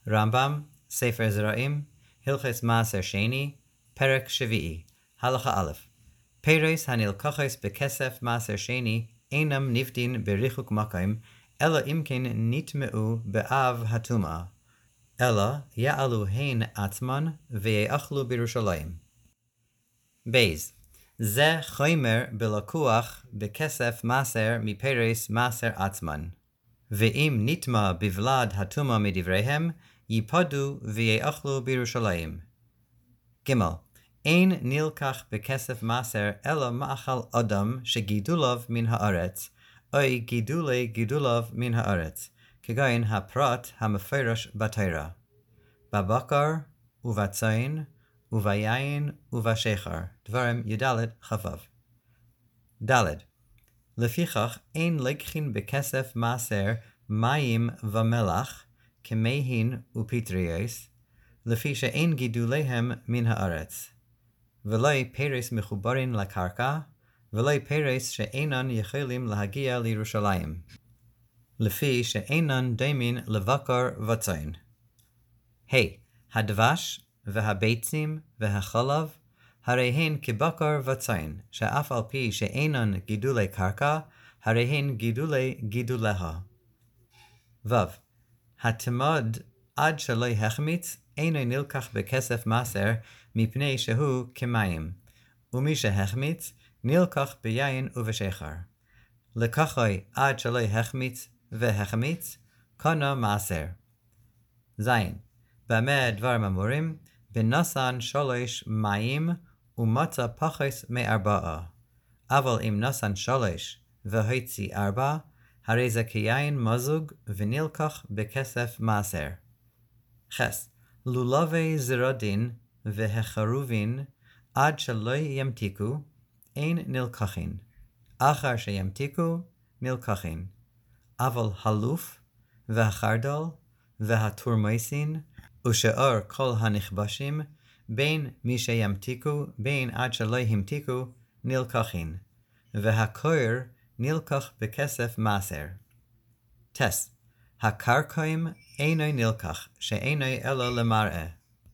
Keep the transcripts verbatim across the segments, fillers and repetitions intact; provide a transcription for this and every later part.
רמב"ם, ספר זרעים, הלכות מעשר שני, פרק שביעי, הלכה א', פירות הנלקחים בכסף מעשר שני אינם נפדין בריחוק מקום, אלא אם כן נטמעו באב הטומאה, אלא יעלו הן עצמן ויאכלו בירושלים. בייז, זה חומר בלקוח בכסף מעשר מפירות מעשר עצמן. ואם נטמע בבלד הטומאה מדבריהם, ייפדו ויאכלו בירושלים. ג' אין נלקח בכסף מעשר אלא מאכל אדם שגידוליו מן הארץ, או גידולי גידוליו מן הארץ, כגון הפרט המפורש בתורה, בבקר ובצאן וביין ובשחר, דברים י"ד כ"ו. ד' לפיכך אין לקחין בכסף מעשר מים ומלח, כמהין ופטריות, לפי שאין גידוליהם מן הארץ, ולא פירות מחוברים לקרקע, ולא פירות שאינן יכולים להגיע לירושלים, לפי שאינן דומים לבקר וצאן. ה. הדבש והביצים והחלב, הרי הן כבקר וצאן, שאף על פי שאינן גידולי קרקע, הרי הן גידולי גידוליה. ו. התמד עד שלא החמיץ, אינו נלקח בכסף מעשר, מפני שהוא כמים, ומי שהחמיץ, נלקח ביין ובשחר. לקחוי עד שלא החמיץ והחמיץ, קנה מעשר. ז. במה דברים אמורים? בנסן שלוש מים ומצא פחות מארבעה. אבל אם נסן שלוש והוציא ארבע, הרי זה כיין מזוג ונלקח בכסף מעשר. חס. לולבי זרדין והחרובין עד שלא ימתיקו, אין נלקחין. אחר שימתיקו, נלקחין. אבל הלוף והחרדל והתורמוסין ושאר כל הנכבשים, בין מי שימתיקו, בין עד שלא המתיקו, נלקחין. והכויר נלקח בכסף מעשר. טס. הקרקעים אינו נלקח, שאינו אלא למראה.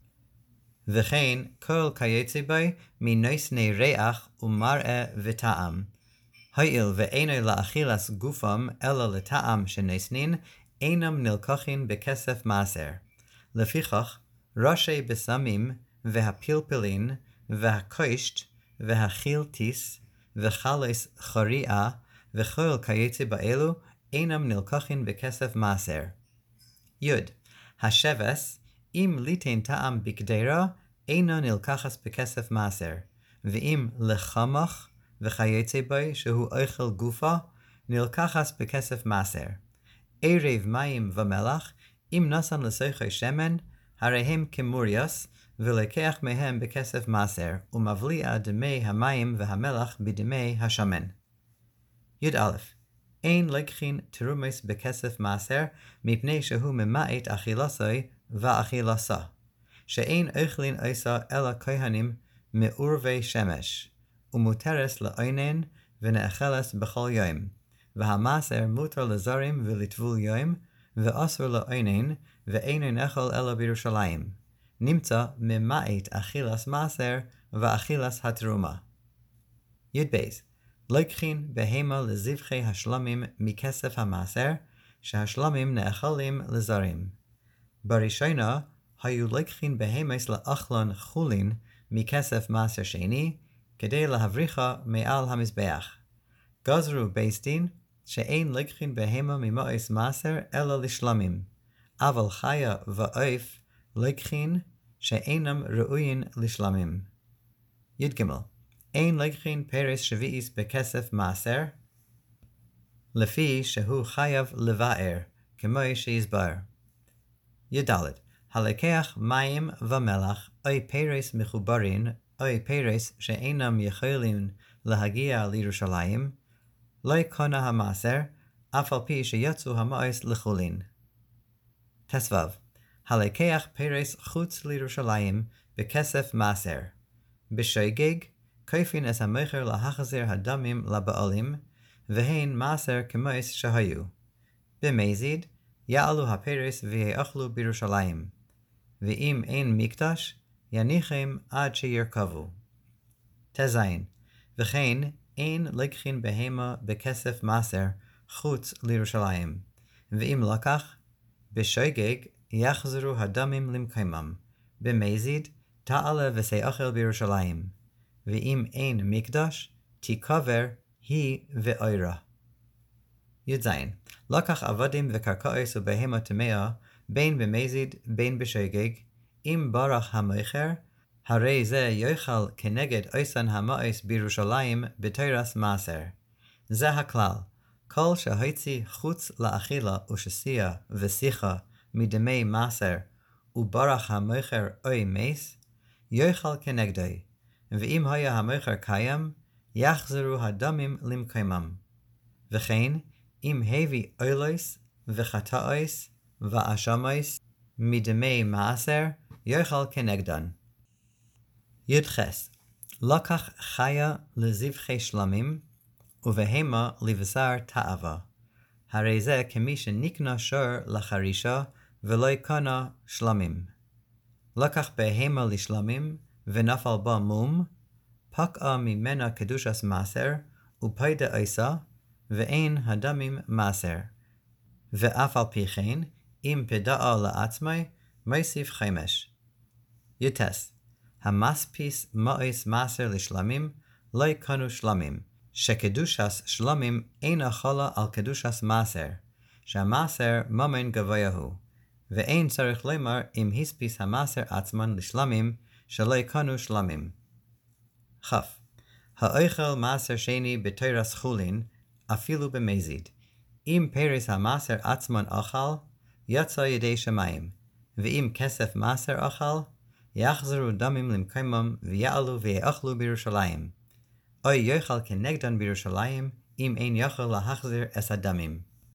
וכן כל כיוצא בו מנוסני ריח ומראה וטעם. הואיל ואינו לאכילס גופם אלא לטעם שנוסנין, אינם נלקחין בכסף מעשר. לפיכך, ראשי בשמים והפלפלין והקושט והחילטיס וחלס חריאה וכל כיוצא באלו אינם נלקחין בכסף מעשר. י. השבס, אם ליתן טעם בקדרה, אינו נלקחס בכסף מעשר, ואם לחמך וכיוצא בו שהוא אוכל גופה, נלקחס בכסף מעשר. ערב מים ומלח, אם נסן לסוחר שמן, הרי הם כמוריוס, ולקח מהם בכסף מעשר, ומבליע דמי המים והמלח בדמי השמן. י"א אין לקחין תרומס בכסף מעשר, מפני שהוא ממעט אכילסוי ואכילסה, שאין אוכלין עושה אלא כהנים מעורבי שמש, ומותרס לעונן ונאכלס בכל יום, והמעשר מותר לזרים ולטבול יום, ואסור לעונן, ואינו נאכל אלא בירושלים. נמצא ממעט אכילס מעשר ואכילס התרומה. י"ב לקחין בהמה לזבחי השלמים מכסף המעשר, שהשלמים נאכלים לזרים. בראשונה היו לקחין בהמס לאכלון חולין מכסף מעשר שני, כדי להבריחה מעל המזבח. גזרו בית דין שאין לקחין בהמה ממאוס מעשר אלא לשלמים, אבל חיה ועוף לקחין שאינם ראויים לשלמים. י"ג אין לקחין פרס שביעיס בכסף מעשר, לפי שהוא חייב לבאר, כמו שיסבר. י"ד הלקח מים ומלח, או פרס מחוברין, או פרס שאינם יכולים להגיע לירושלים, לא קונה המעשר, אף על פי שיצאו המאוס לחולין. תסו הלקח פרס חוץ לירושלים בכסף מעשר. בשוגג, כופין את המכר להחזיר הדמים לבעלים, והן מעשר כמוס שהיו. במזיד, יעלו הפרס ויאכלו בירושלים. ואם אין מקדש, יניחם עד שירכבו. תזין, וכן אין לקחין בהמה בכסף מעשר חוץ לירושלים. ואם לקח, בשוגג יחזרו הדמים למקיימם. במזיד תעלה ותאכל בירושלים. ואם אין מקדש, תיקבר היא ואוירה. י"ז לקח עבדים וקרקעוס ובהמה טמאה, בין במזיד בין בשוגג, אם ברח המכר, הרי זה יאכל כנגד אויסן המאוס בירושלים בתורת מעשר. זה הכלל, כל שהוציא חוץ לאכילה ושסיה ושיחה מדמי מעשר, וברח המכר אוי מס, יאכל כנגדי, ואם היה המכר קיים, יחזרו הדמים למקיימם. וכן, אם הביא אוילוס וחטאוס ואשמוס מדמי מעשר, יאכל כנגדן. י"ח לקח חיה לזבחי שלמים, ובהמה לבשר תאווה. הרי זה כמי שנקנה שור לחרישה, ולא קנה שלמים. לקח בהמה לשלמים, ונפל בה מום, פקעה ממנה קדושת מעשר, ופיידה עיסה, ואין הדמים מעשר. ואף על פי כן, אם פדעה לעצמי, מוסיף חמש. י"ט המספיס מאוס מעשר לשלמים, לא קנו שלמים, שקדושת שלמים אינה חלה על קדושת מעשר, שהמעשר ממון גבוה הוא, ואין צריך לומר אם הספיס המעשר עצמן לשלמים, שלא קנו שלמים. כ. האוכל מעשר שני בתורת חולין, אפילו במזיד. אם פרס המעשר עצמן אכל, יצא ידי שמיים, ואם כסף מעשר אכל, יחזרו דמים למקיימם ויעלו ויאכלו בירושלים. או יאכל כנגדן בירושלים, אם אין יכול להחזיר את הדמים.